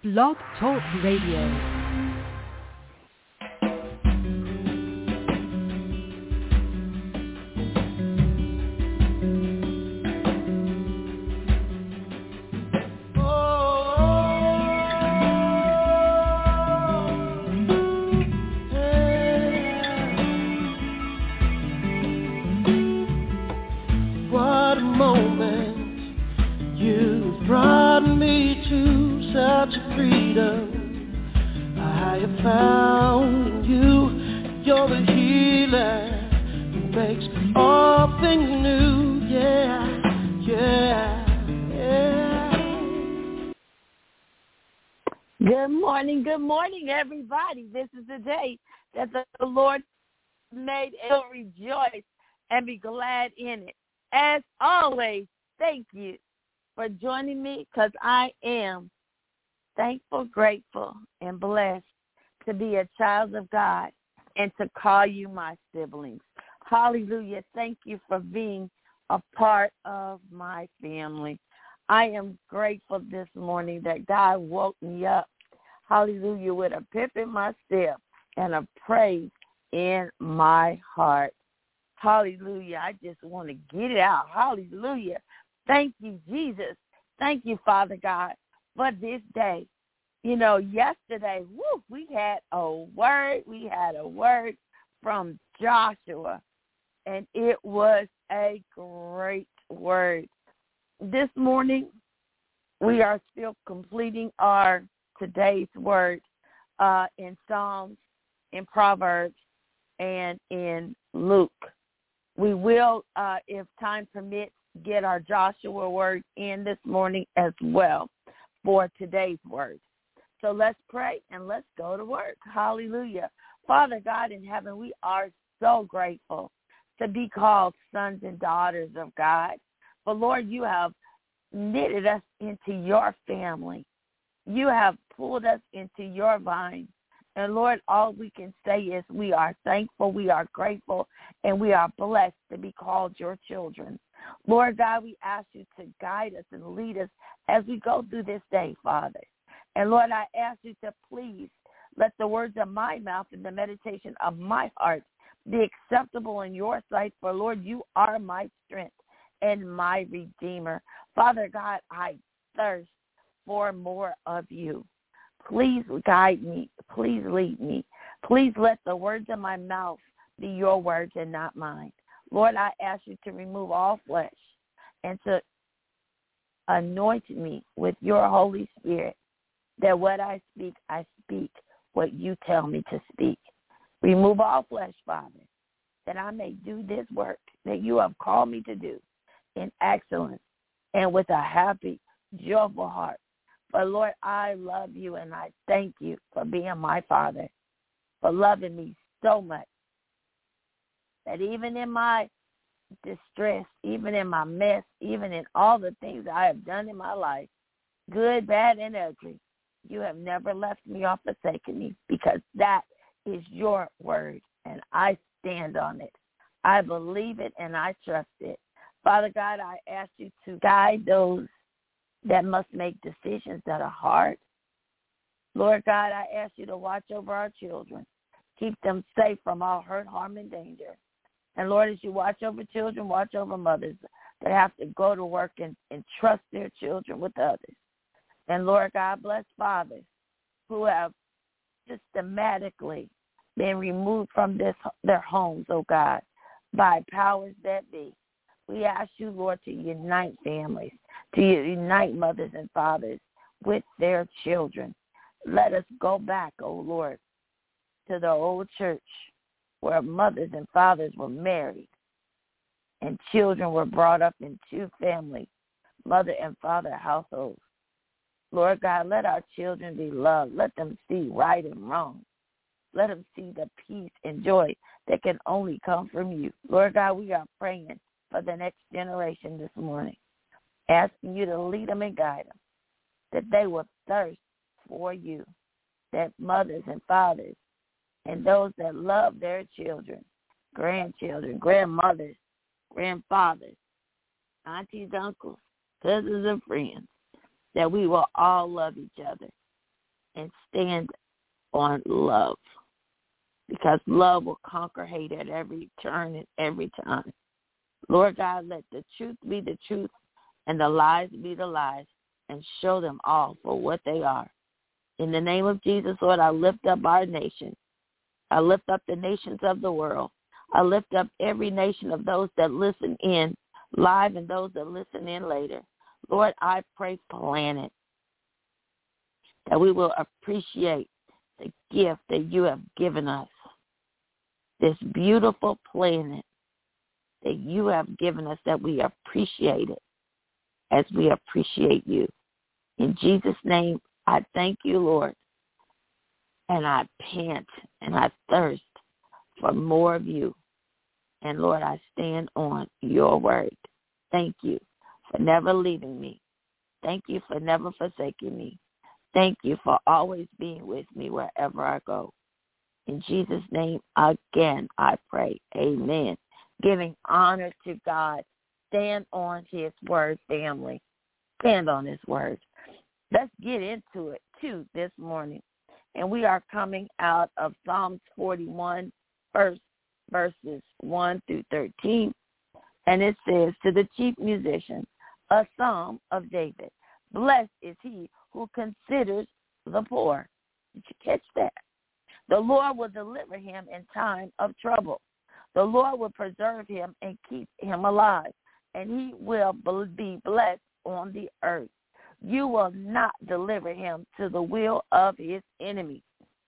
Blog Talk Radio. Good morning, everybody. This is the day that the Lord made, and will rejoice and be glad in it. As always, thank you for joining me, because I am thankful, grateful, and blessed to be a child of God and to call you my siblings. Hallelujah. Thank you for being a part of my family. I am grateful this morning that God woke me up, hallelujah, with a pep in my step and a praise in my heart. Hallelujah. I just want to get it out. Hallelujah. Thank you, Jesus. Thank you, Father God, for this day. You know, yesterday, we had a word. We had a word from Joshua, and it was a great word. This morning, we are still completing our today's word in Psalms, in Proverbs, and in Luke. We will, if time permits, get our Joshua word in this morning as well for today's word. So let's pray and let's go to work. Hallelujah. Father God in heaven, we are so grateful to be called sons and daughters of God. But Lord, you have knitted us into your family. You have pulled us into your vine. And Lord, all we can say is we are thankful, we are grateful, and we are blessed to be called your children. Lord God, we ask you to guide us and lead us as we go through this day, Father. And Lord, I ask you to please let the words of my mouth and the meditation of my heart be acceptable in your sight. For Lord, you are my strength and my Redeemer. Father God, I thirst for more of you. Please guide me. Please lead me. Please let the words of my mouth be your words and not mine. Lord, I ask you to remove all flesh and to anoint me with your Holy Spirit, that what I speak what you tell me to speak. Remove all flesh, Father, that I may do this work that you have called me to do in excellence and with a happy, joyful heart. But Lord, I love you, and I thank you for being my Father, for loving me so much that even in my distress, even in my mess, even in all the things I have done in my life, good, bad, and ugly, you have never left me or forsaken me, because that is your word, and I stand on it. I believe it, and I trust it. Father God, I ask you to guide those that must make decisions that are hard. Lord God, I ask you to watch over our children. Keep them safe from all hurt, harm, and danger. And Lord, as you watch over children, watch over mothers that have to go to work and trust their children with others. And Lord God, bless fathers who have systematically been removed from their homes, oh God, by powers that be. We ask you, Lord, to unite families, to unite mothers and fathers with their children. Let us go back, oh Lord, to the old church where mothers and fathers were married and children were brought up in two family, mother and father households. Lord God, let our children be loved. Let them see right and wrong. Let them see the peace and joy that can only come from you. Lord God, we are praying for the next generation this morning, asking you to lead them and guide them, that they will thirst for you, that mothers and fathers and those that love their children, grandchildren, grandmothers, grandfathers, aunties, uncles, cousins, and friends, that we will all love each other and stand on love, because love will conquer hate at every turn and every time. Lord God, let the truth be the truth and the lies be the lies, and show them all for what they are. In the name of Jesus, Lord, I lift up our nation. I lift up the nations of the world. I lift up every nation of those that listen in live and those that listen in later. Lord, I pray planet, that we will appreciate the gift that you have given us, this beautiful planet that you have given us, that we appreciate it as we appreciate you. In Jesus' name, I thank you, Lord, and I pant and I thirst for more of you. And, Lord, I stand on your word. Thank you for never leaving me. Thank you for never forsaking me. Thank you for always being with me wherever I go. In Jesus' name, again, I pray. Amen. Giving honor to God. Stand on his word, family. Stand on his word. Let's get into it, too, this morning. And we are coming out of Psalms 41, verses 1 through 13. And it says, to the chief musician, a psalm of David. Blessed is he who considers the poor. Did you catch that? The Lord will deliver him in time of trouble. The Lord will preserve him and keep him alive, and he will be blessed on the earth. You will not deliver him to the will of his enemies.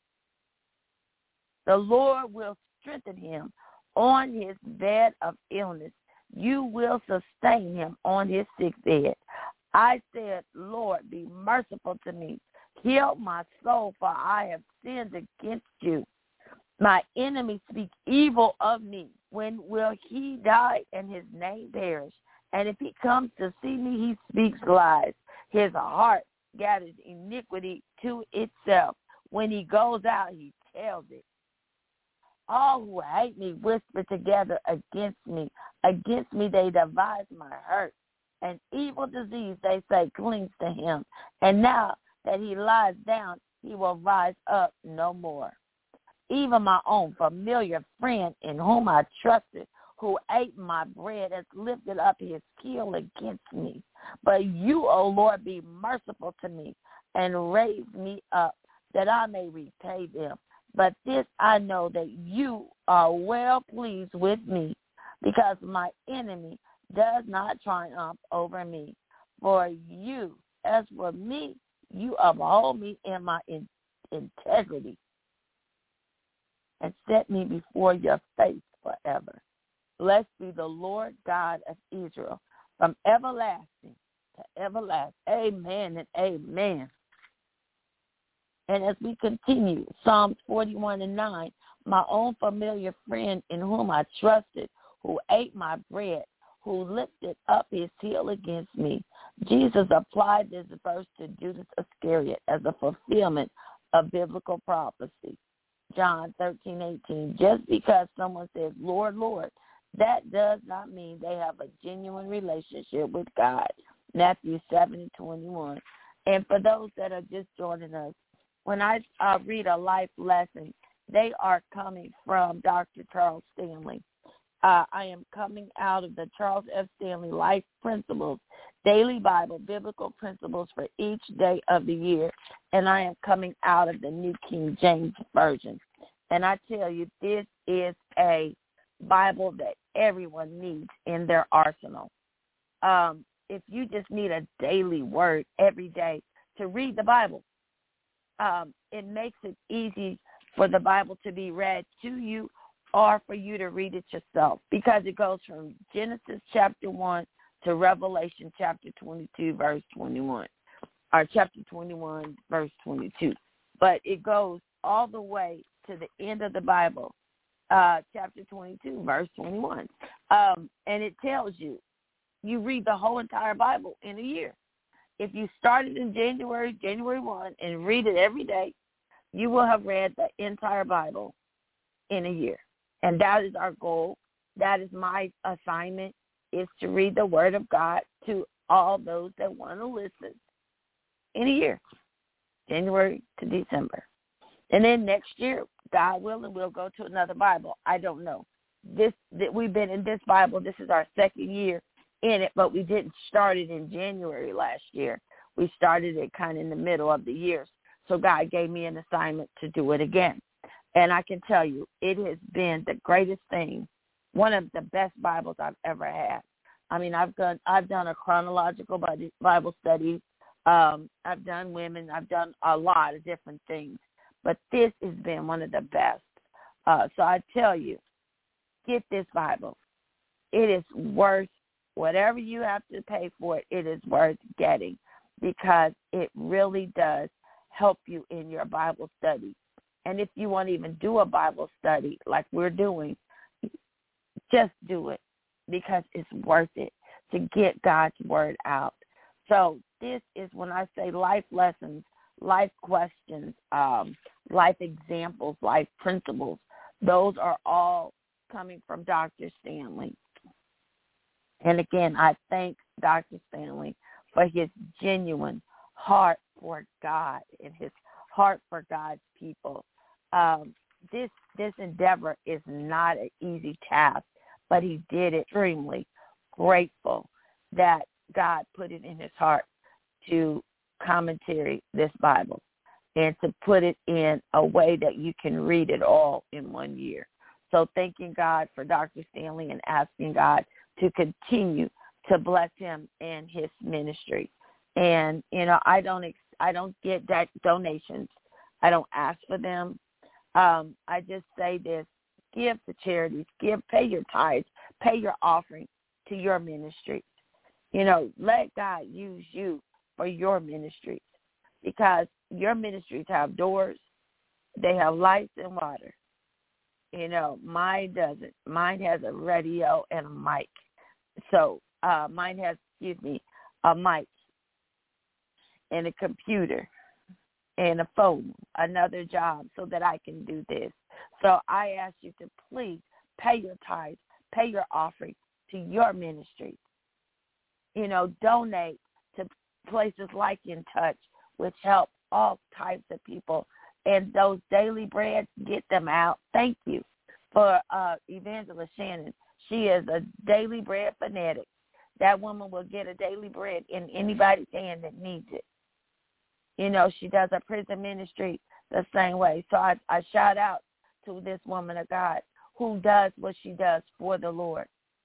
The Lord will strengthen him on his bed of illness. You will sustain him on his sick bed. I said, Lord, be merciful to me. Heal my soul, for I have sinned against you. My enemies speak evil of me. When will he die and his name perish? And if he comes to see me, he speaks lies. His heart gathers iniquity to itself. When he goes out, he tells it. All who hate me whisper together against me. Against me they devise my hurt. An evil disease, they say, clings to him. And now that he lies down, he will rise up no more. Even my own familiar friend in whom I trusted, who ate my bread, has lifted up his heel against me. But you, O Lord, be merciful to me and raise me up, that I may repay them. But this I know, that you are well pleased with me, because my enemy does not triumph over me. For you, as for me, you uphold me in my integrity, and set me before your face forever. Blessed be the Lord God of Israel, from everlasting to everlasting. Amen and amen. And as we continue, Psalms 41:9, my own familiar friend in whom I trusted, who ate my bread, who lifted up his heel against me. Jesus applied this verse to Judas Iscariot as a fulfillment of biblical prophecy. John 13:18. Just because someone says, Lord, Lord, that does not mean they have a genuine relationship with God. Matthew 7:21. And for those that are just joining us, when I read a life lesson, they are coming from Dr. Charles Stanley. I am coming out of the Charles F. Stanley Life Principles, Daily Bible, Biblical Principles for each day of the year, and I am coming out of the New King James Version. And I tell you, this is a Bible that everyone needs in their arsenal. If you just need a daily word every day to read the Bible, it makes it easy for the Bible to be read to you or for you to read it yourself, because it goes from Genesis chapter 1 to Revelation chapter 22, verse 21, or chapter 21, verse 22. But it goes all the way to the end of the Bible, chapter 22, verse 21. And it tells you, you read the whole entire Bible in a year. If you started in January 1, and read it every day, you will have read the entire Bible in a year. And that is our goal. That is my assignment, is to read the Word of God to all those that want to listen in a year. January to December. And then next year, God willing, we'll go to another Bible. I don't know. We've been in this Bible. This is our second year in it, but we didn't start it in January last year. We started it kind of in the middle of the year. So God gave me an assignment to do it again. And I can tell you, it has been the greatest thing, one of the best Bibles I've ever had. I mean, I've done a chronological Bible study. I've done women. I've done a lot of different things. But this has been one of the best. So I tell you, get this Bible. It is worth whatever you have to pay for it. It is worth getting because it really does help you in your Bible study. And if you want to even do a Bible study like we're doing, just do it because it's worth it to get God's word out. So this is when I say life lessons, life questions, life examples, life principles. Those are all coming from Dr. Stanley. And again, I thank Dr. Stanley for his genuine heart for God and his heart for God's people. This endeavor is not an easy task, but he did it. Extremely grateful that God put it in his heart to commentary this Bible and to put it in a way that you can read it all in 1 year. So thanking God for Dr. Stanley and asking God to continue to bless him and his ministry. And, you know, I don't get that donations. I don't ask for them. I just say this, give to charities, pay your tithes, pay your offering to your ministry. You know, let God use you for your ministries because your ministries have doors, they have lights and water. You know, mine doesn't. Mine has a radio and a mic. So mine has, a mic and a computer and a phone, another job so that I can do this. So I ask you to please pay your tithes, pay your offering to your ministry. You know, donate to places like In Touch, which help all types of people. And those daily breads, get them out. Thank you for Evangelist Shannon. She is a daily bread fanatic. That woman will get a daily bread in anybody's hand that needs it. You know, she does a prison ministry the same way. So I shout out to this woman of God who does what she does for the Lord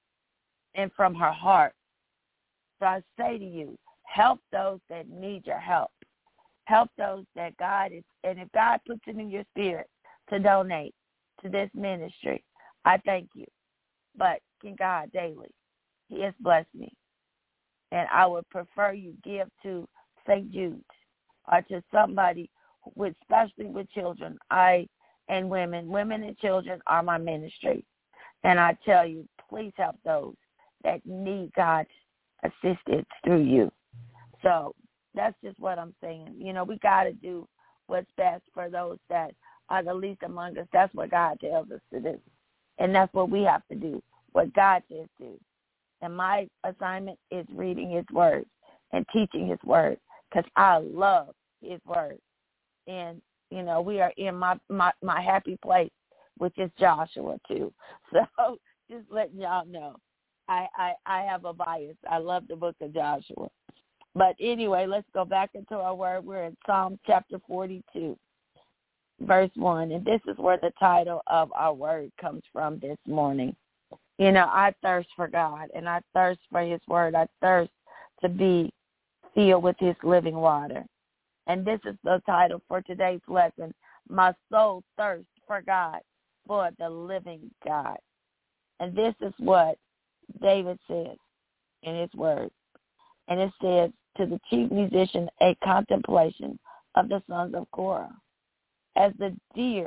and from her heart. So I say to you, help those that need your help. Help those that God is, and if God puts it in your spirit to donate to this ministry, I thank you. But in God daily, he has blessed me. And I would prefer you give to St. Jude or to somebody, especially with children and women. Women and children are my ministry. And I tell you, please help those that need God's assistance through you. So that's just what I'm saying. You know, we got to do what's best for those that are the least among us. That's what God tells us to do. And that's what we have to do, what God says to do. And my assignment is reading his word and teaching his word because I love his word. And, you know, we are in my happy place, which is Joshua too. So just letting y'all know, I have a bias. I love the book of Joshua. But anyway, let's go back into our word. We're in Psalm chapter 42, verse 1. And this is where the title of our word comes from this morning. You know, I thirst for God, and I thirst for his word. I thirst to be filled with his living water. And this is the title for today's lesson. My soul thirsts for God, for the living God. And this is what David says in his word. And it says, to the chief musician, a contemplation of the sons of Korah. As the deer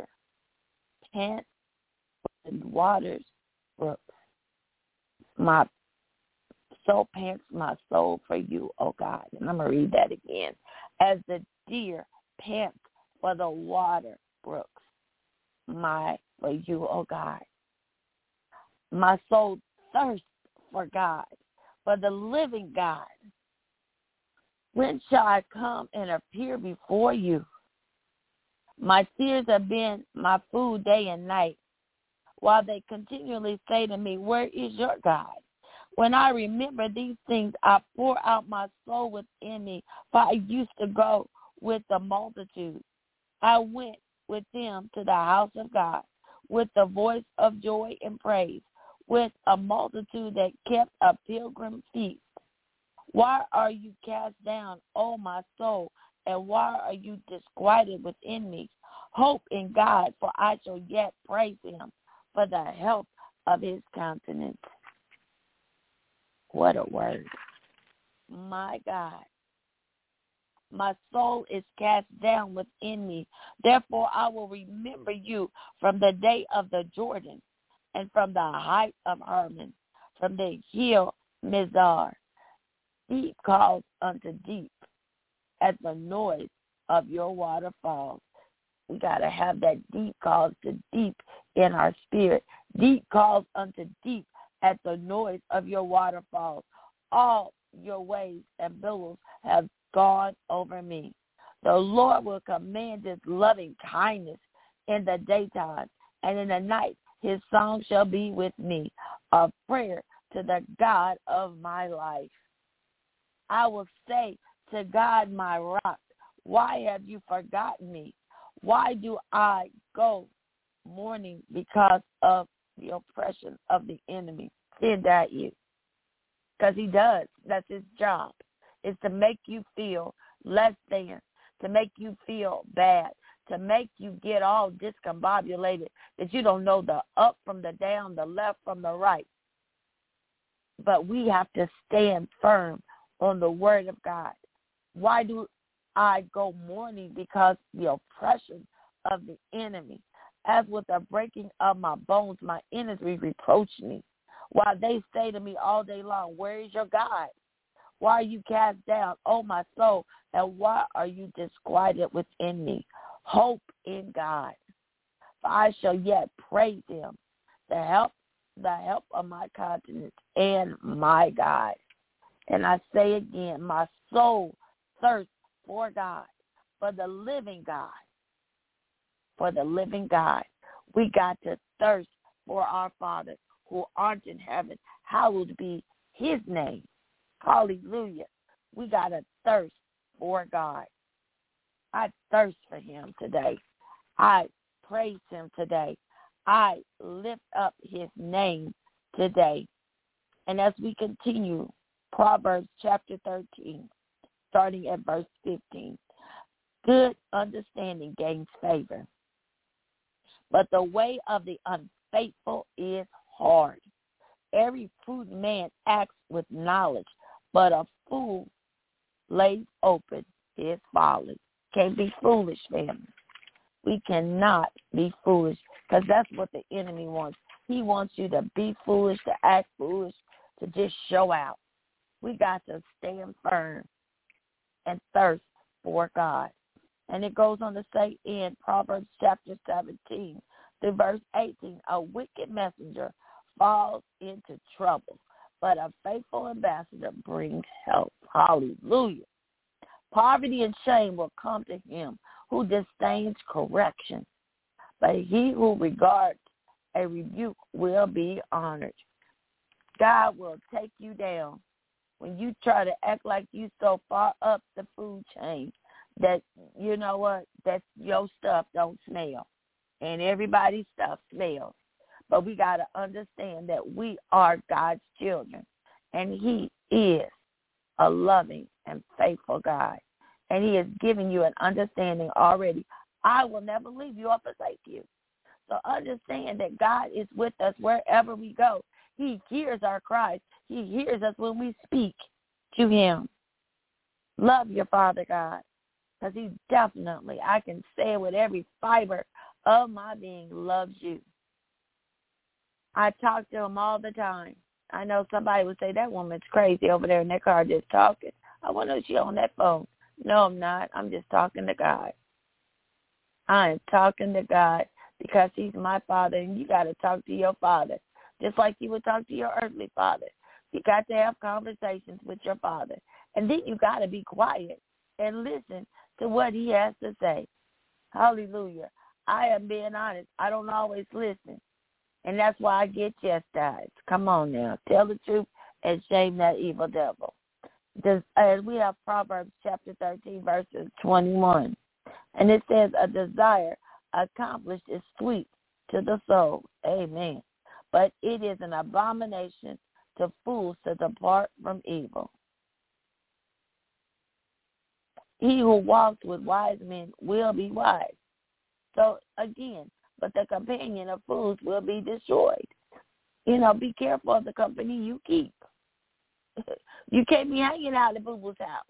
pants for the waters brooks, my soul pants my soul for you, O God. And I'm going to read that again. As the deer pants for the water brooks, for you, O God. My soul thirsts for God, for the living God. When shall I come and appear before you? My tears have been my food day and night, while they continually say to me, where is your God? When I remember these things, I pour out my soul within me, for I used to go with the multitude. I went with them to the house of God, with the voice of joy and praise, with a multitude that kept a pilgrim feast. Why are you cast down, O my soul, and why are you disquieted within me? Hope in God, for I shall yet praise him for the help of his countenance. What a word. My God. My soul is cast down within me. Therefore, I will remember you from the day of the Jordan and from the height of Hermon, from the hill Mizar. Deep calls unto deep at the noise of your waterfalls. We got to have that deep calls to deep in our spirit. Deep calls unto deep at the noise of your waterfalls. All your waves and billows have gone over me. The Lord will command his loving kindness in the daytime, and in the night his song shall be with me, a prayer to the God of my life. I will say to God, my rock, why have you forgotten me? Why do I go mourning because of the oppression of the enemy? Did that you? Because he does. That's his job, is to make you feel less than, to make you feel bad, to make you get all discombobulated, that you don't know the up from the down, the left from the right. But we have to stand firm on the word of God. Why do I go mourning? Because the oppression of the enemy. As with the breaking of my bones, my enemies reproach me, while they say to me all day long, where is your God? Why are you cast down, O my soul, and why are you disquieted within me? Hope in God, for I shall yet praise him, the help of my countenance and my God. And I say again, my soul thirsts for God, for the living God. For the living God. We got to thirst for our Father who art in heaven. Hallowed be his name. Hallelujah. We got to thirst for God. I thirst for him today. I praise him today. I lift up his name today. And as we continue, Proverbs chapter 13, starting at verse 15. Good understanding gains favor, but the way of the unfaithful is hard. Every prudent man acts with knowledge, but a fool lays open his folly. Can't be foolish, family. We cannot be foolish, because that's what the enemy wants. He wants you to be foolish, to act foolish, to just show out. We got to stand firm and thirst for God. And it goes on to say in Proverbs chapter 17 through verse 18, a wicked messenger falls into trouble, but a faithful ambassador brings help. Hallelujah. Poverty and shame will come to him who disdains correction, but he who regards a rebuke will be honored. God will take you down when you try to act like you so far up the food chain that, you know what, that your stuff don't smell. And everybody's stuff smells. But we got to understand that we are God's children. And he is a loving and faithful God. And he has given you an understanding already. I will never leave you or forsake you. So understand that God is with us wherever we go. He hears our cries. He hears us when we speak to him. Love your Father God, because he definitely, I can say it with every fiber of my being, loves you. I talk to him all the time. I know somebody would say, that woman's crazy over there in that car just talking. I wonder if she's on that phone. No, I'm not. I'm just talking to God. I am talking to God because he's my Father, and you got to talk to your Father just like you would talk to your earthly father. You got to have conversations with your Father. And then you got to be quiet and listen to what he has to say. Hallelujah. I am being honest. I don't always listen. And that's why I get chastised. Come on now. Tell the truth and shame that evil devil. And we have Proverbs chapter 13, verses 21. And it says, a desire accomplished is sweet to the soul. Amen. But it is an abomination to fools to depart from evil. He who walks with wise men will be wise. So again, but the companion of fools will be destroyed. Be careful of the company you keep. You can't be hanging out at Boo-Boo's house.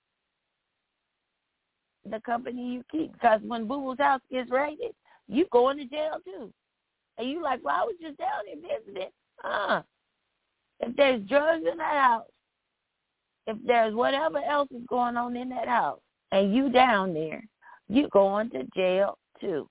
The company you keep, because when Boo-Boo's house gets raided, you going to jail too. And you like, well, I was just down there visiting. If there's drugs in that house, if there's whatever else is going on in that house, and you down there, you going to jail too.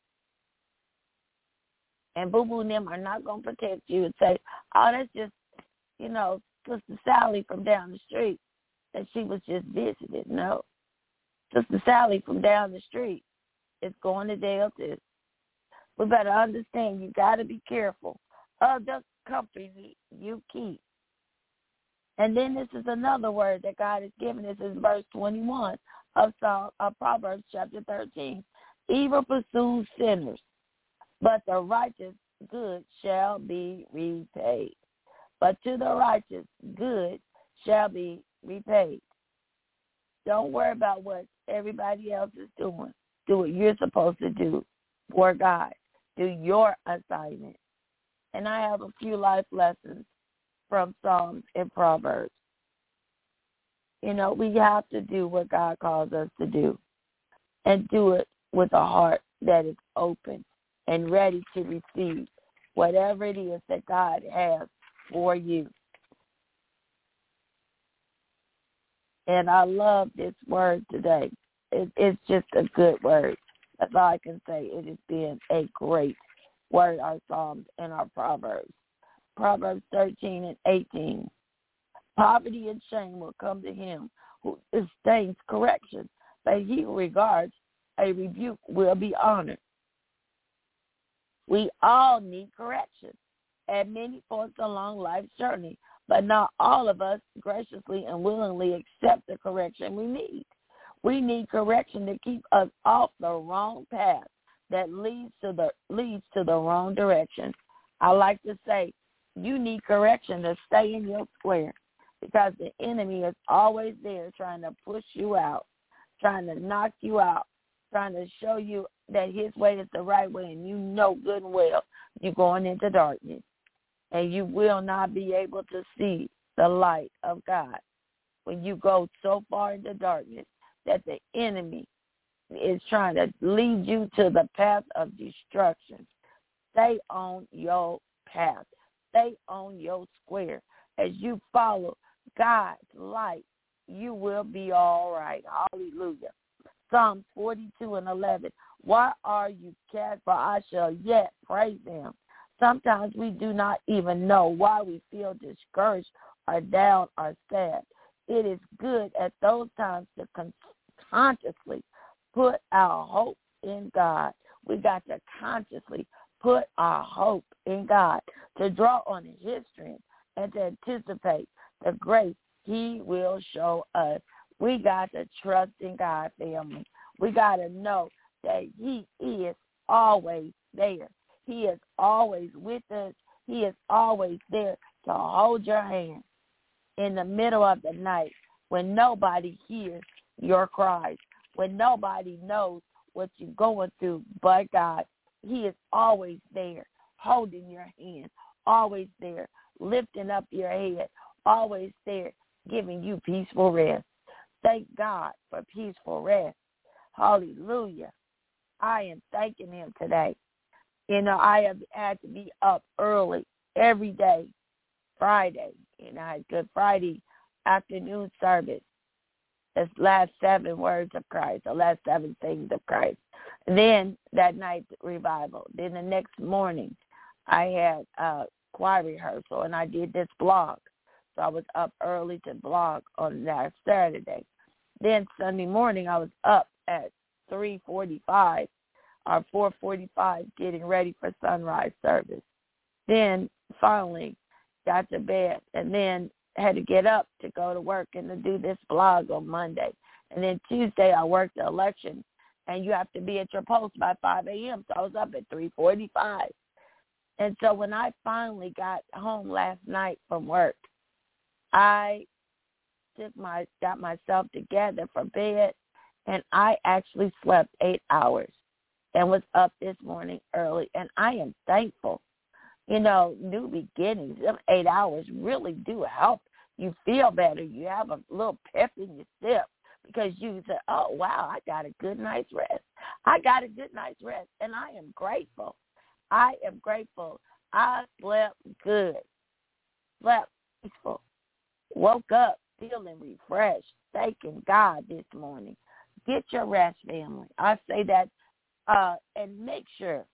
And Boo-Boo and them are not going to protect you and say, oh, that's just, Sister Sally from down the street, that she was just visiting. No. Sister Sally from down the street is going to jail too. We better understand you got to be careful of the company you keep. And then this is another word that God has given us in verse 21 of Proverbs chapter 13. Evil pursues sinners, but the righteous good shall be repaid. But to the righteous good shall be repaid. Don't worry about what everybody else is doing. Do what you're supposed to do for God. Do your assignment. And I have a few life lessons from Psalms and Proverbs. We have to do what God calls us to do, and do it with a heart that is open and ready to receive whatever it is that God has for you. And I love this word today. It's just a good word. That's all I can say. It has been a great word, our Psalms and our Proverbs. Proverbs 13 and 18. Poverty and shame will come to him who disdains correction, but he who regards a rebuke will be honored. We all need correction at many points along life's journey, but not all of us graciously and willingly accept the correction we need. We need correction to keep us off the wrong path that leads to the wrong direction. I like to say, you need correction to stay in your square, because the enemy is always there trying to push you out, trying to knock you out, trying to show you that his way is the right way, and you know good and well you're going into darkness, and you will not be able to see the light of God when you go so far into darkness that the enemy is trying to lead you to the path of destruction. Stay on your path. Stay on your square. As you follow God's light, you will be all right. Hallelujah. Psalms 42 and 11. Why are you cast? For I shall yet praise him. Sometimes we do not even know why we feel discouraged or down or sad. It is good at those times to consciously put our hope in God. We got to consciously put our hope in God, to draw on his strength and to anticipate the grace he will show us. We got to trust in God, family. We got to know that he is always there. He is always with us. He is always there to hold your hand in the middle of the night when nobody hears your cries, when nobody knows what you're going through but God. He is always there, holding your hand, always there, lifting up your head, always there, giving you peaceful rest. Thank God for peaceful rest. Hallelujah. I am thanking him today. I have had to be up early every day, Friday. I had Good Friday afternoon service. That's last 7 words of Christ, the last 7 things of Christ. And then that night, revival. Then the next morning, I had a choir rehearsal, and I did this blog. So I was up early to blog on that Saturday. Then Sunday morning, I was up at 3:45 or 4:45 getting ready for sunrise service. Then finally got to bed and then had to get up to go to work and to do this blog on Monday. And then Tuesday I worked the election, and you have to be at your post by 5 a.m. So I was up at 3:45. And so when I finally got home last night from work, I got myself together for bed, and I actually slept 8 hours and was up this morning early, and I am thankful. You know, new beginnings, them 8 hours really do help you feel better. You have a little pep in your step because you say, oh, wow, I got a good night's rest. I got a good night's rest, and I am grateful. I am grateful. I slept good, slept peaceful, woke up feeling refreshed, thanking God this morning. Get your rest, family. I say that, and make sure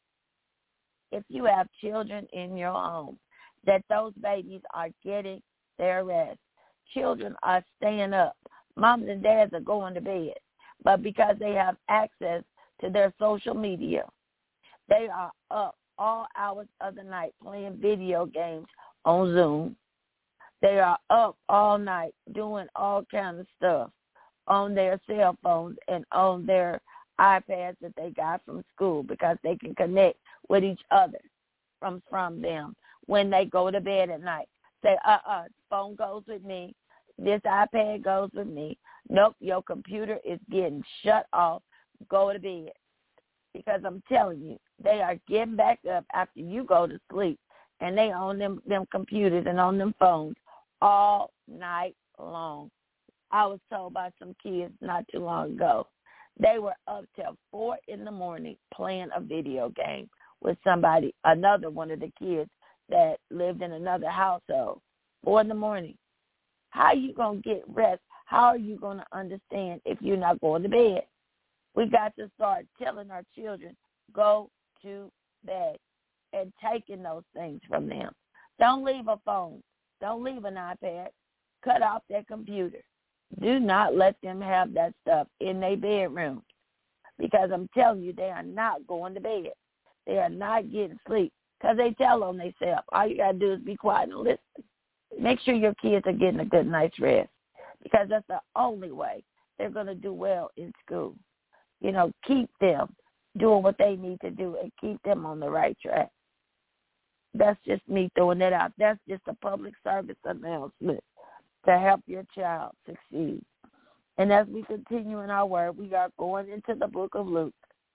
if you have children in your home that those babies are getting their rest. Children are staying up. Moms and dads are going to bed. But because they have access to their social media, they are up all hours of the night playing video games on Zoom. They are up all night doing all kinds of stuff on their cell phones and on their iPads that they got from school because they can connect with each other from them when they go to bed at night. Say, phone goes with me. This iPad goes with me. Nope, your computer is getting shut off. Go to bed. Because I'm telling you, they are getting back up after you go to sleep, and they on them computers and on them phones all night long. I was told by some kids not too long ago, they were up till 4 a.m. playing a video game with somebody, another one of the kids that lived in another household. 4 a.m. How are you going to get rest? How are you going to understand if you're not going to bed? We got to start telling our children, go to bed, and taking those things from them. Don't leave a phone. Don't leave an iPad. Cut off their computer. Do not let them have that stuff in their bedroom, because I'm telling you, they are not going to bed. They are not getting sleep because they tell on themselves. All you got to do is be quiet and listen. Make sure your kids are getting a good night's rest, because that's the only way they're going to do well in school. You know, keep them doing what they need to do and keep them on the right track. That's just me throwing that out. That's just a public service announcement to help your child succeed. And as we continue in our word, we are going into the book of Luke.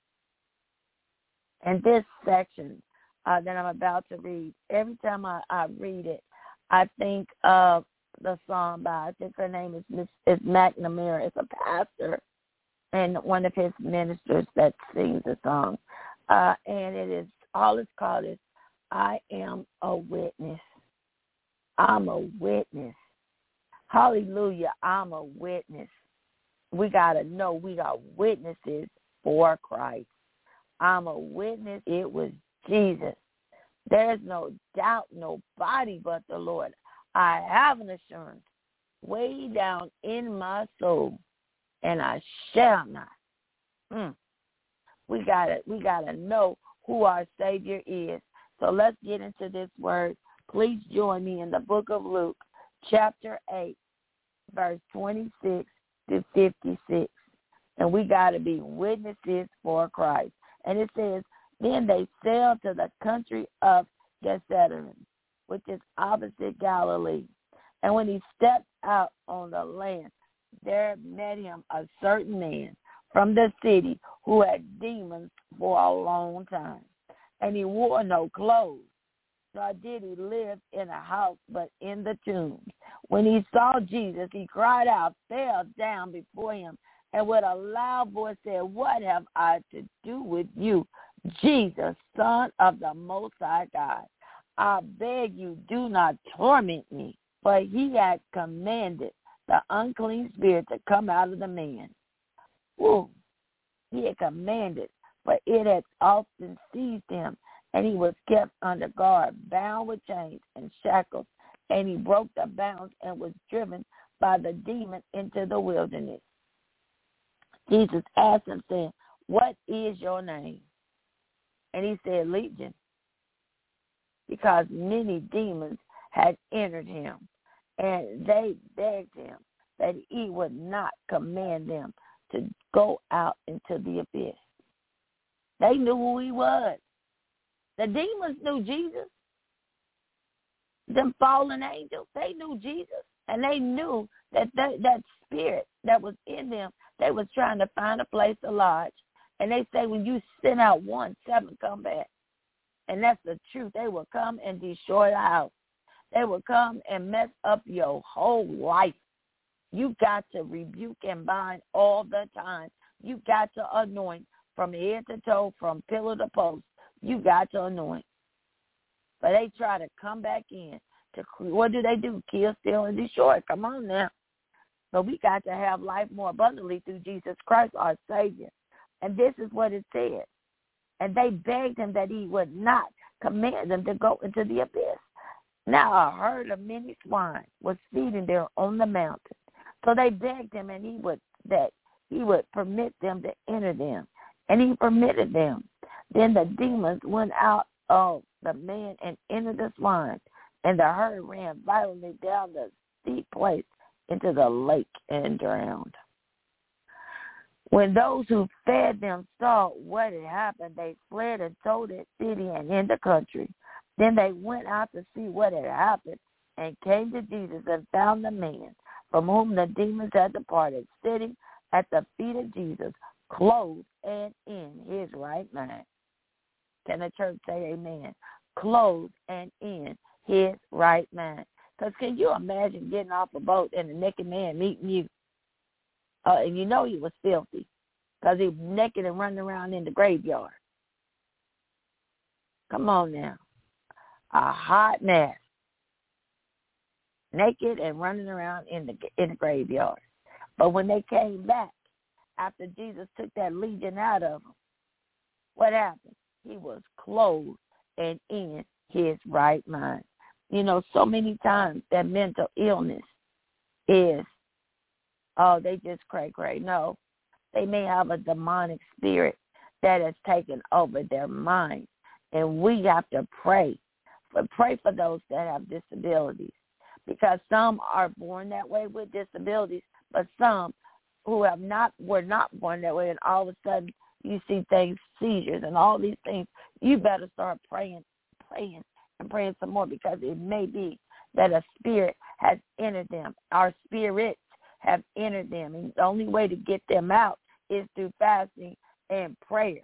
And this section that I'm about to read, every time I read it, I think of the song by, I think her name is McNamara. It's a pastor and one of his ministers that sings the song. And it is, all it's called is, I Am a Witness. I'm a witness. Hallelujah, I'm a witness. We got to know we are witnesses for Christ. I'm a witness. It was Jesus. There's no doubt, nobody but the Lord. I have an assurance way down in my soul, and I shall not. We gotta know who our Savior is. So let's get into this word. Please join me in the book of Luke, chapter 8, verse 26 to 56. And we got to be witnesses for Christ. And it says, then they sailed to the country of Gennesaret, which is opposite Galilee. And when he stepped out on the land, there met him a certain man from the city who had demons for a long time. And he wore no clothes, nor did he live in a house, but in the tombs. When he saw Jesus, he cried out, fell down before him, and with a loud voice said, what have I to do with you, Jesus, Son of the Most High God? I beg you, do not torment me. For he had commanded the unclean spirit to come out of the man. He had commanded, but it had often seized him, and he was kept under guard, bound with chains and shackles, and he broke the bounds and was driven by the demon into the wilderness. Jesus asked him, saying, "What is your name?" And he said, "Legion," because many demons had entered him, and they begged him that he would not command them to go out into the abyss. They knew who he was. The demons knew Jesus. Them fallen angels, they knew Jesus, and they knew that that spirit that was in them, they was trying to find a place to lodge. And they say, when you send out 1, 7 come back. And that's the truth. They will come and destroy the house. They will come and mess up your whole life. You got to rebuke and bind all the time. You got to anoint from head to toe, from pillar to post. You got to anoint. But they try to come back in. What do? Kill, steal, and destroy. Come on now. But we got to have life more abundantly through Jesus Christ, our Savior. And this is what it said. And they begged him that he would not command them to go into the abyss. Now a herd of many swine was feeding there on the mountain. So they begged him that he would permit them to enter them. And he permitted them. Then the demons went out of the man and entered the swine. And the herd ran violently down the steep place into the lake and drowned. When those who fed them saw what had happened, they fled and told the city and in the country. Then they went out to see what had happened and came to Jesus and found the man from whom the demons had departed, sitting at the feet of Jesus, clothed and in his right mind. Can the church say amen? Clothed and in his right mind. Because can you imagine getting off a boat and a naked man meeting you? And you know he was filthy because he was naked and running around in the graveyard. Come on now. A hot mess. Naked and running around in the graveyard. But when they came back, after Jesus took that legion out of him, what happened? He was clothed and in his right mind. You know, so many times that mental illness is, they just cray. No, they may have a demonic spirit that has taken over their mind. And we have to pray. But pray for those that have disabilities. Because some are born that way with disabilities, but some who were not born that way, and all of a sudden you see things, seizures and all these things. You better start praying some more, because it may be that a spirit has entered them. Our spirits have entered them, and the only way to get them out is through fasting and prayer.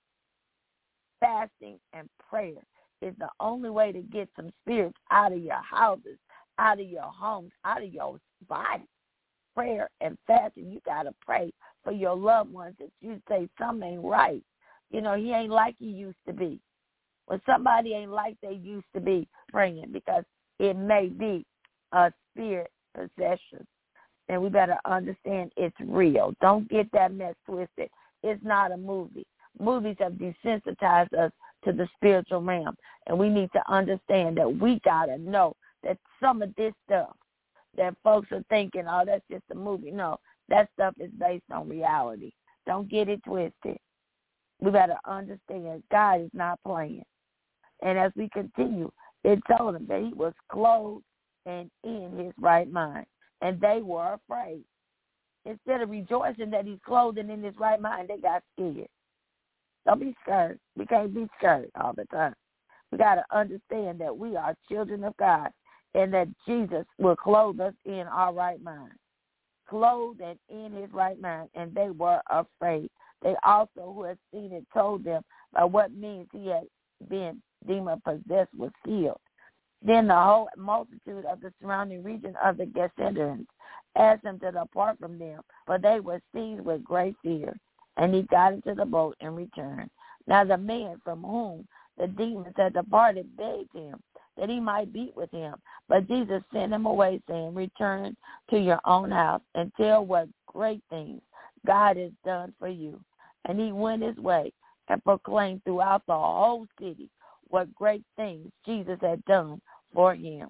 Fasting and prayer is the only way to get some spirits out of your houses, out of your homes, out of your body. Prayer and fasting, you got to pray for your loved ones. If you say something ain't right, you know, he ain't like he used to be. When somebody ain't like they used to be, praying, because it may be a spirit possession. And we better understand it's real. Don't get that mess twisted. It's not a movie. Movies have desensitized us to the spiritual realm. And we need to understand that we got to know that some of this stuff that folks are thinking, oh, that's just a movie. No, that stuff is based on reality. Don't get it twisted. We got to understand God is not playing. And as we continue, it told him that he was clothed and in his right mind. And they were afraid. Instead of rejoicing that he's clothed and in his right mind, they got scared. Don't be scared. We can't be scared all the time. We got to understand that we are children of God and that Jesus will clothe us in our right mind. Clothed and in his right mind, and they were afraid. They also, who had seen it, told them by what means he had been demon-possessed was healed. Then the whole multitude of the surrounding region of the Gadarenes asked him to depart from them, for they were seized with great fear. And he got into the boat and returned. Now the man from whom the demons had departed begged him that he might be with him. But Jesus sent him away, saying, return to your own house and tell what great things God has done for you. And he went his way and proclaimed throughout the whole city what great things Jesus had done for him.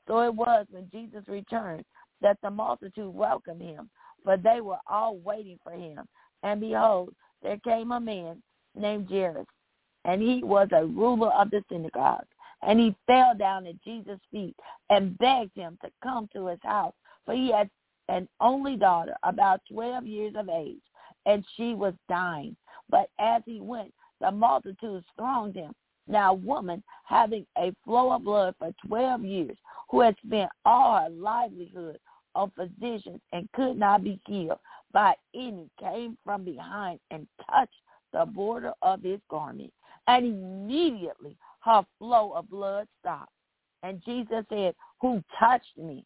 So it was when Jesus returned that the multitude welcomed him, for they were all waiting for him. And behold, there came a man named Jairus, and he was a ruler of the synagogue. And he fell down at Jesus' feet and begged him to come to his house, for he had an only daughter, about 12 years of age, and she was dying. But as he went, the multitudes thronged him. Now a woman having a flow of blood for 12 years, who had spent all her livelihood on physicians and could not be healed by any, came from behind and touched the border of his garment. And immediately her flow of blood stopped. And Jesus said, "Who touched me?"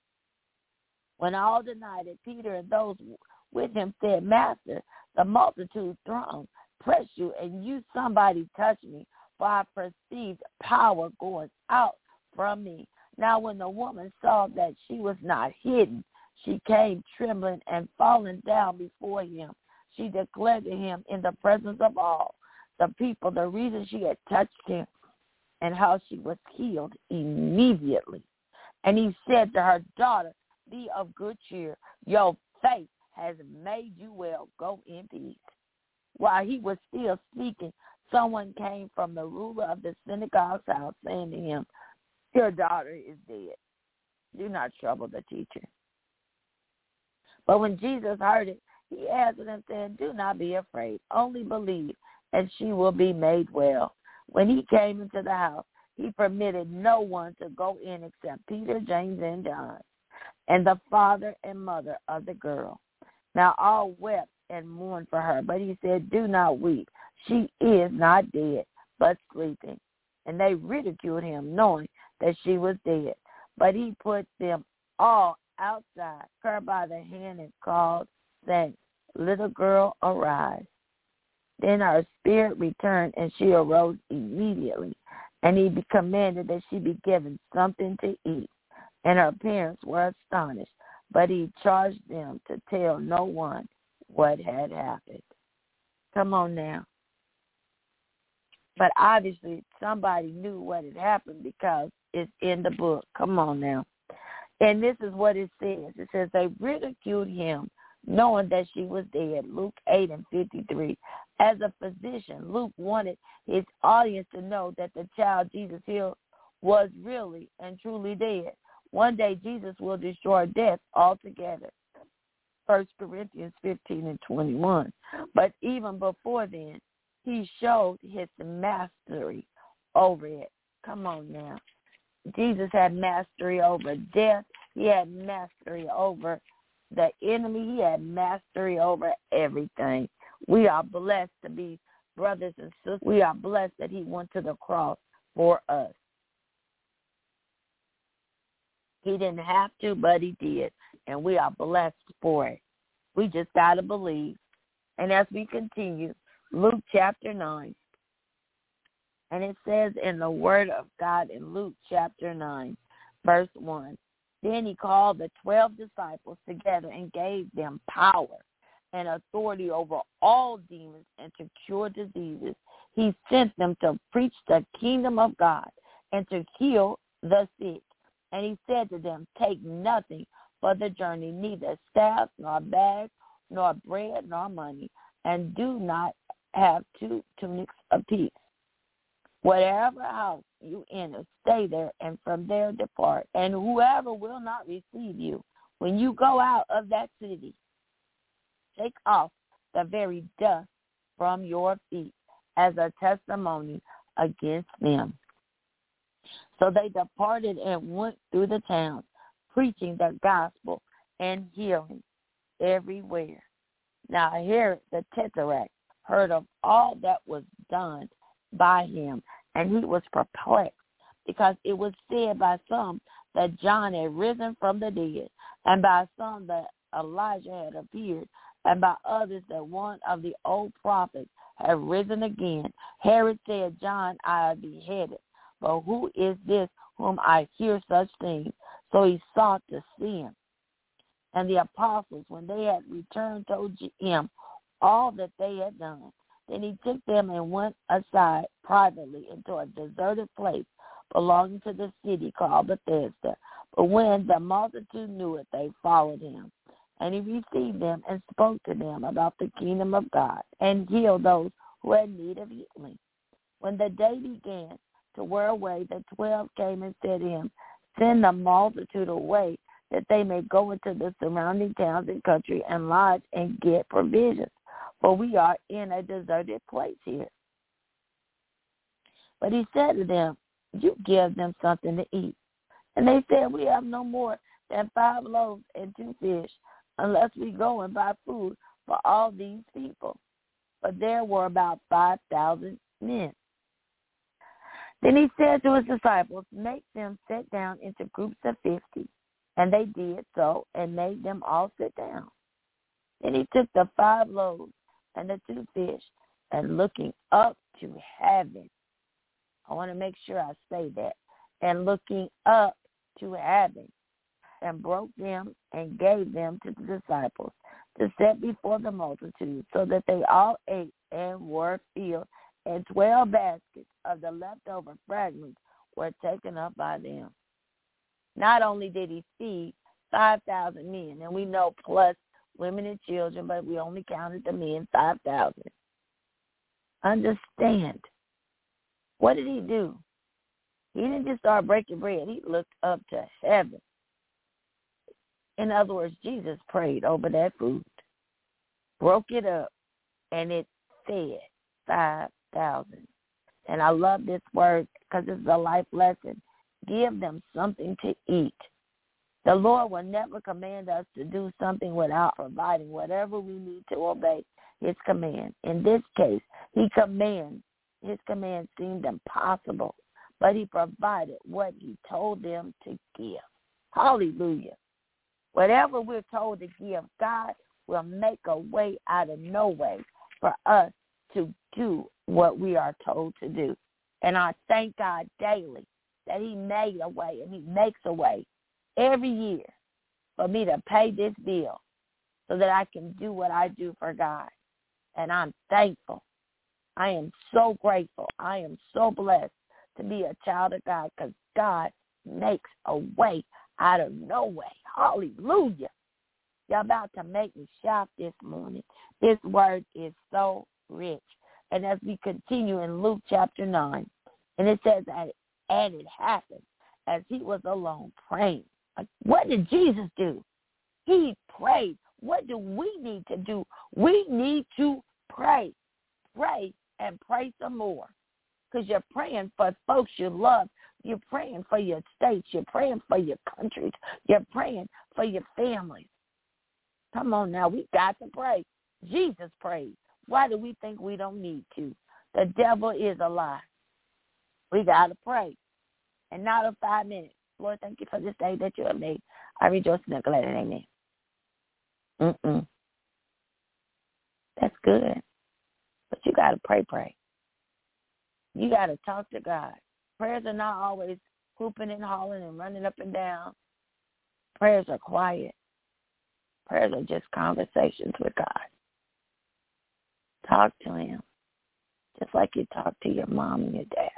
When all denied it, Peter and those with him said, "Master, the multitude throng, press you, and you somebody touch me, for I perceived power going out from me." Now when the woman saw that she was not hidden, she came trembling and falling down before him. She declared to him in the presence of all the people the reason she had touched him and how she was healed immediately. And he said to her, "Daughter, be of good cheer. Your faith has made you well. Go in peace." While he was still speaking, someone came from the ruler of the synagogue's house, saying to him, "Your daughter is dead. Do not trouble the teacher." But when Jesus heard it, he answered and said, "Do not be afraid. Only believe, and she will be made well." When he came into the house, he permitted no one to go in except Peter, James, and John, and the father and mother of the girl. Now all wept and mourned for her, but he said, "Do not weep. She is not dead, but sleeping." And they ridiculed him, knowing that she was dead. But he put them all outside, her by the hand, and called, saying, "Little girl, arise." Then her spirit returned, and she arose immediately. And he commanded that she be given something to eat. And her parents were astonished, but he charged them to tell no one what had happened. Come on now. But obviously somebody knew what had happened because it's in the book. Come on now. And this is what it says. It says they ridiculed him, knowing that she was dead. Luke 8:53. As a physician, Luke wanted his audience to know that the child Jesus healed was really and truly dead. One day Jesus will destroy death altogether. 1 Corinthians 15:21. But even before then, he showed his mastery over it. Come on now. Jesus had mastery over death. He had mastery over the enemy. He had mastery over everything. We are blessed to be brothers and sisters. We are blessed that he went to the cross for us. He didn't have to, but he did. And we are blessed for it. We just got to believe. And as we continue, Luke chapter 9. And it says in the word of God in Luke chapter 9, verse 1. Then he called the 12 disciples together and gave them power and authority over all demons and to cure diseases. He sent them to preach the kingdom of God and to heal the sick. And he said to them, "Take nothing for the journey, neither staff, nor bag, nor bread, nor money, and do not have 2 tunics apiece. Whatever house you enter, stay there, and from there depart. And whoever will not receive you, when you go out of that city, take off the very dust from your feet as a testimony against them." So they departed and went through the towns, preaching the gospel and healing everywhere. Now Herod the Tetrarch heard of all that was done by him, and he was perplexed, because it was said by some that John had risen from the dead, and by some that Elijah had appeared, and by others that one of the old prophets had risen again. Herod said, "John I have beheaded, but who is this whom I hear such things?" So he sought to see him. And the apostles, when they had returned, told him all that they had done. Then he took them and went aside privately into a deserted place. belonging to the city called Bethesda. But when the multitude knew it, they followed him. And he received them and spoke to them about the kingdom of God and healed those who had need of healing. When the day began to wear away, the 12 came and said to him, send the multitude away that they may go into the surrounding towns and country and lodge and get provisions, for we are in a deserted place here. But he said to them, you give them something to eat. And they said, we have no more than 5 loaves and 2 fish, unless we go and buy food for all these people. But there were about 5,000 men. Then he said to his disciples, make them sit down into groups of 50. And they did so and made them all sit down. Then he took the 5 loaves and the 2 fish, and looking up to heaven, I want to make sure I say that, and looking up to heaven, and broke them and gave them to the disciples to set before the multitude, so that they all ate and were filled, and 12 baskets of the leftover fragments were taken up by them. Not only did he feed 5,000 men, and we know plus women and children, but we only counted the men, 5,000. Understand, what did he do? He didn't just start breaking bread. He looked up to heaven. In other words, Jesus prayed over that food, broke it up, and it fed 5,000. And I love this word because it's a life lesson. Give them something to eat. The Lord will never command us to do something without providing whatever we need to obey his command. In this case, his command seemed impossible, but he provided what he told them to give. Hallelujah. Whatever we're told to give, God will make a way out of no way for us to do what we are told to do. And I thank God daily that he made a way, and he makes a way every year for me to pay this bill so that I can do what I do for God. And I'm thankful. I am so grateful. I am so blessed to be a child of God, because God makes a way out of no way. Hallelujah. You're about to make me shout this morning. This word is so rich. And as we continue in Luke chapter 9, and it says that, and it happened as he was alone praying. What did Jesus do? He prayed. What do we need to do? We need to pray. Pray and pray some more. Because you're praying for folks you love. You're praying for your states. You're praying for your countries. You're praying for your families. Come on now. We got to pray. Jesus prayed. Why do we think we don't need to? The devil is a lie. We got to pray. And not in 5 minutes. Lord, thank you for this day that you have made. I rejoice and glad in amen. That's good. But you got to pray. You got to talk to God. Prayers are not always whooping and hollering and running up and down. Prayers are quiet. Prayers are just conversations with God. Talk to him just like you talk to your mom and your dad.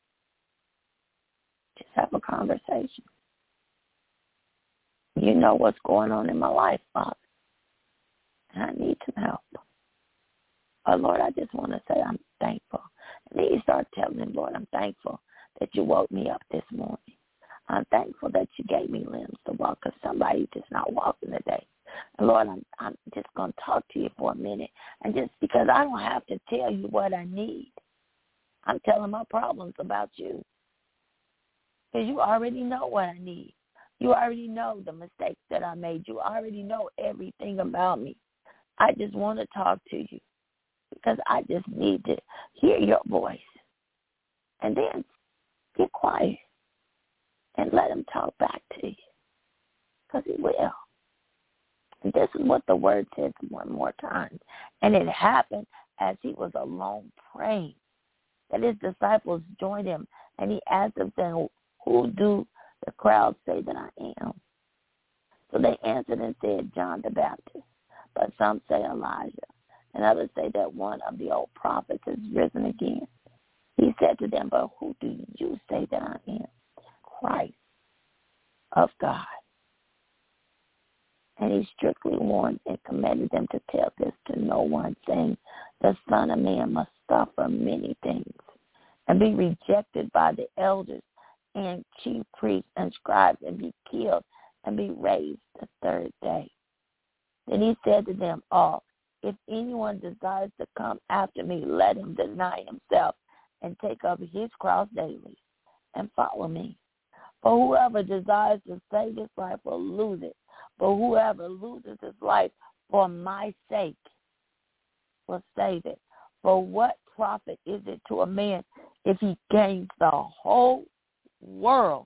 Just have a conversation. You know what's going on in my life, Father, and I need some help. Oh, Lord, I just want to say I'm thankful. And then you start telling him, Lord, I'm thankful that you woke me up this morning. I'm thankful that you gave me limbs to walk, because somebody just not walking today. And Lord, I'm just going to talk to you for a minute. And just because I don't have to tell you what I need, I'm telling my problems about you. Because you already know what I need. You already know the mistakes that I made. You already know everything about me. I just want to talk to you because I just need to hear your voice. And then get quiet and let him talk back to you, because he will. And this is what the word says one more time. And it happened as he was alone praying, that his disciples joined him, and he asked them, saying, who do the crowd say that I am? So they answered and said, John the Baptist. But some say Elijah, and others say that one of the old prophets is risen again. He said to them, but who do you say that I am? Christ of God. And he strictly warned and commanded them to tell this to no one, saying, the Son of Man must suffer many things and be rejected by the elders and chief priests and scribes and be killed and be raised the third day. Then he said to them all, if anyone desires to come after me, let him deny himself and take up his cross daily and follow me. For whoever desires to save his life will lose it. But whoever loses his life for my sake will save it. For what profit is it to a man if he gains the whole world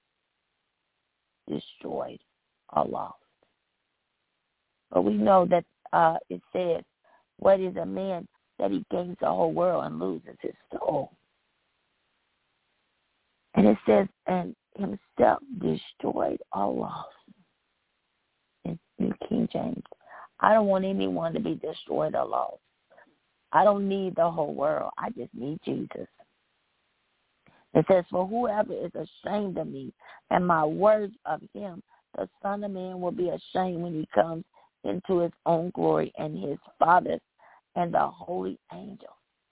destroyed or lost? But we know that it says, what is a man that he gains the whole world and loses his soul? And it says, and himself destroyed or lost. In New King James. I don't want anyone to be destroyed or lost. I don't need the whole world. I just need Jesus. It says, for whoever is ashamed of me and my words of him, the Son of Man will be ashamed when he comes into his own glory and his Father and the holy angels.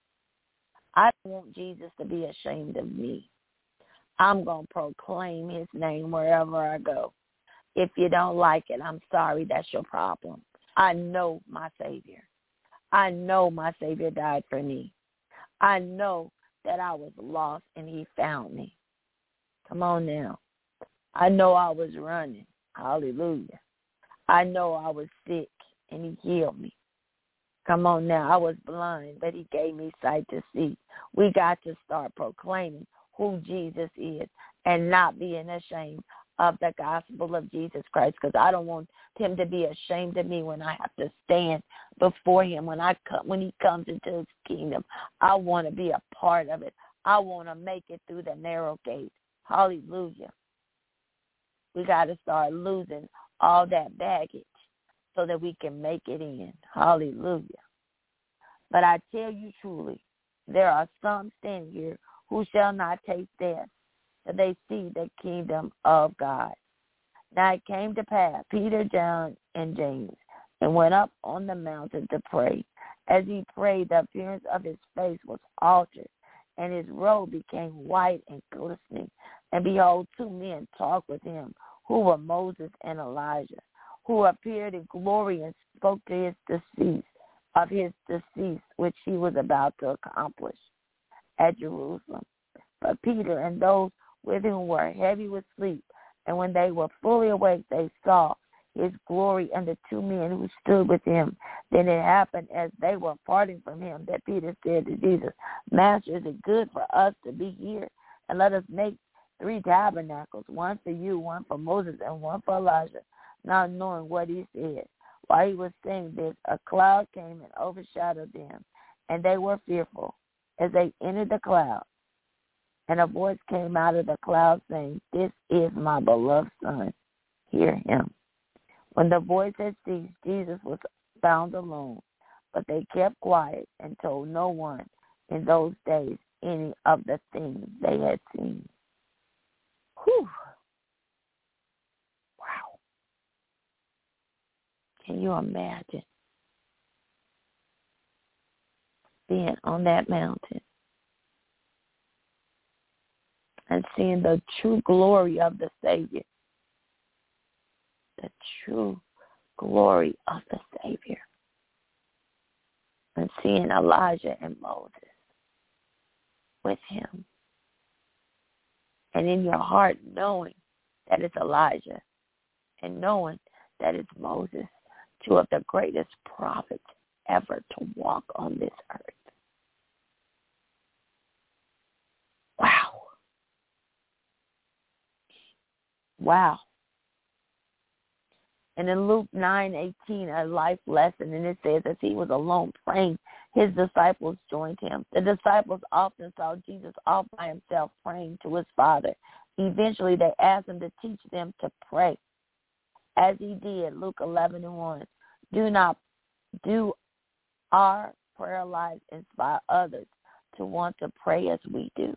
I don't want Jesus to be ashamed of me. I'm going to proclaim his name wherever I go. If you don't like it, I'm sorry, that's your problem. I know my Savior. I know my Savior died for me. I know that I was lost and he found me. Come on now. I know I was running. Hallelujah. I know I was sick and he healed me. Come on now. I was blind, but he gave me sight to see. We got to start proclaiming who Jesus is and not being ashamed of the gospel of Jesus Christ, because I don't want him to be ashamed of me when I have to stand before him when he comes into his kingdom. I want to be a part of it. I want to make it through the narrow gate. Hallelujah. We got to start losing all that baggage so that we can make it in. Hallelujah. But I tell you truly, there are some standing here who shall not taste death, that they see the kingdom of God. Now it came to pass, Peter, John, and James, and went up on the mountain to pray. As he prayed, the appearance of his face was altered, and his robe became white and glistening. And behold, two men talked with him, who were Moses and Elijah, who appeared in glory and spoke to his decease, which he was about to accomplish at Jerusalem. But Peter and those with whom were heavy with sleep, and when they were fully awake, they saw his glory and the two men who stood with him. Then it happened as they were parting from him that Peter said to Jesus, Master, is it good for us to be here? And let us make 3 tabernacles, one for you, one for Moses, and one for Elijah. Not knowing what he said. While he was saying this, a cloud came and overshadowed them, and they were fearful as they entered the cloud. And a voice came out of the cloud saying, This is my beloved Son. Hear him. When the voice had ceased, Jesus was found alone, but they kept quiet and told no one in those days any of the things they had seen. Whew. Wow. Can you imagine being on that mountain and seeing the true glory of the Savior? The true glory of the Savior. And seeing Elijah and Moses with him. And in your heart knowing that it's Elijah and knowing that it's Moses, 2 of the greatest prophets ever to walk on this earth. Wow. Wow. And in Luke 9:18, a life lesson, and it says, as he was alone praying, his disciples joined him. The disciples often saw Jesus off by himself praying to his Father. Eventually, they asked him to teach them to pray. As he did, Luke 11:1, do our prayer lives inspire others to want to pray as we do.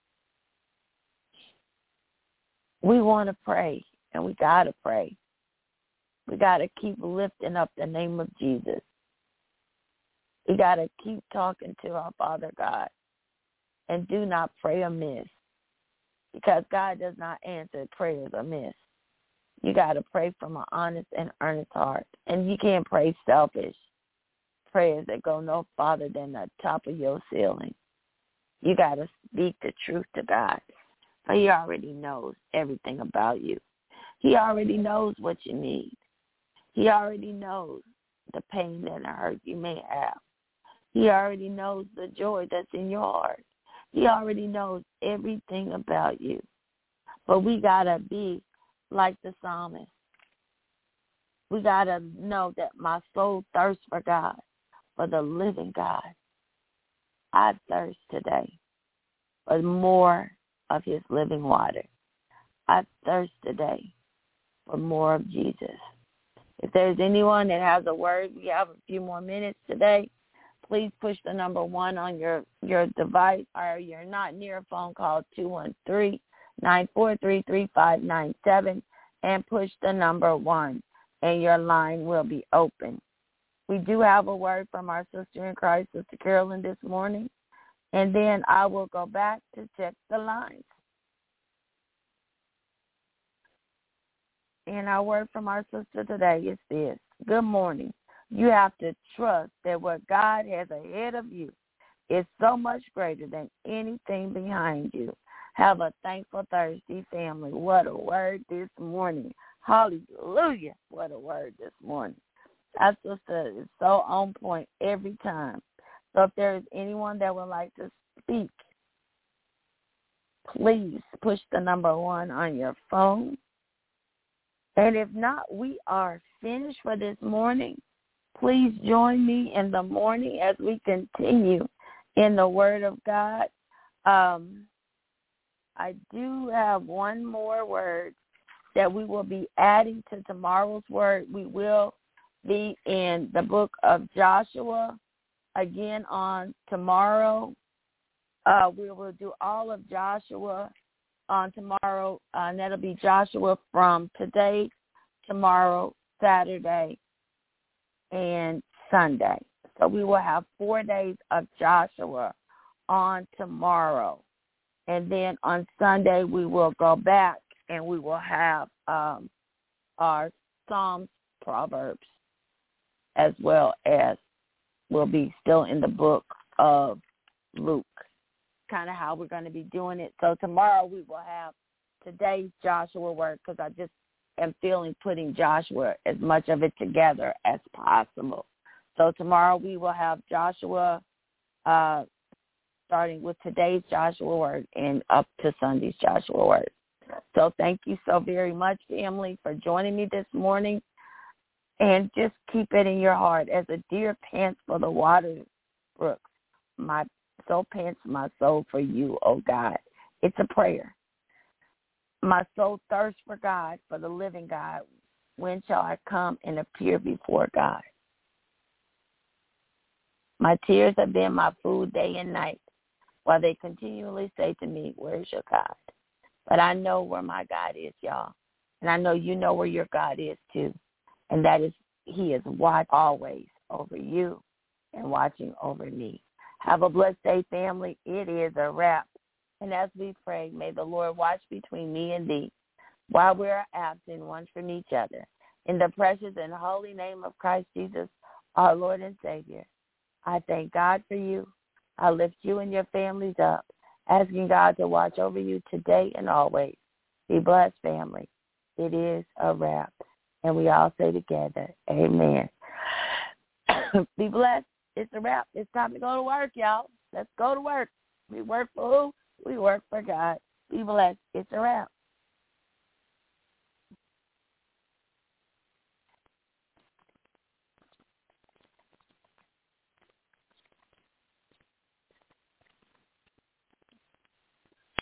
We want to pray, and we got to pray. We got to keep lifting up the name of Jesus. We got to keep talking to our Father God, and do not pray amiss, because God does not answer prayers amiss. You got to pray from an honest and earnest heart, and you can't pray selfish prayers that go no farther than the top of your ceiling. You got to speak the truth to God, for He already knows everything about you. He already knows what you need. He already knows the pain and the hurt you may have. He already knows the joy that's in your heart. He already knows everything about you. But we got to be like the psalmist. We got to know that my soul thirsts for God, for the living God. I thirst today for more of His living water. I thirst today for more of Jesus. If there's anyone that has a word, we have a few more minutes today. Please push the number 1 on your device, or you're not near a phone, call 213-943-3597 and push the number 1, and your line will be open. We do have a word from our sister in Christ, Sister Carolyn, this morning, and then I will go back to check the lines. And our word from our sister today is this: good morning. You have to trust that what God has ahead of you is so much greater than anything behind you. Have a thankful Thursday, family. What a word this morning. Hallelujah. What a word this morning. Our sister is so on point every time. So if there is anyone that would like to speak, please push the number 1 on your phone. And if not, we are finished for this morning. Please join me in the morning as we continue in the Word of God. I do have one more word that we will be adding to tomorrow's word. We will be in the book of Joshua again on tomorrow. We will do all of Joshua on tomorrow, and that'll be Joshua from today, tomorrow, Saturday, and Sunday. So we will have 4 days of Joshua on tomorrow. And then on Sunday we will go back and we will have our Psalms, Proverbs, as well as we'll be still in the book of Luke. Kind of how we're going to be doing it. So tomorrow we will have today's Joshua word, because I just am feeling putting Joshua as much of it together as possible. So tomorrow we will have Joshua, starting with today's Joshua word and up to Sunday's Joshua word. So thank you so very much, family, for joining me this morning. And just keep it in your heart, as a deer pants for the water brooks, my soul pants my soul for you, oh God. It's a prayer. My soul thirsts for God, for the living God. When shall I come and appear before God? My tears have been my food day and night, while they continually say to me, where's your God? But I know where my God is, y'all. And I know you know where your God is too. And that is, He is watching always over you and watching over me. Have a blessed day, family. It is a wrap. And as we pray, may the Lord watch between me and thee, while we are absent one from each other. In the precious and holy name of Christ Jesus, our Lord and Savior, I thank God for you. I lift you and your families up, asking God to watch over you today and always. Be blessed, family. It is a wrap. And we all say together, amen. Be blessed. It's a wrap. It's time to go to work, y'all. Let's go to work. We work for who? We work for God. Be blessed. It's a wrap.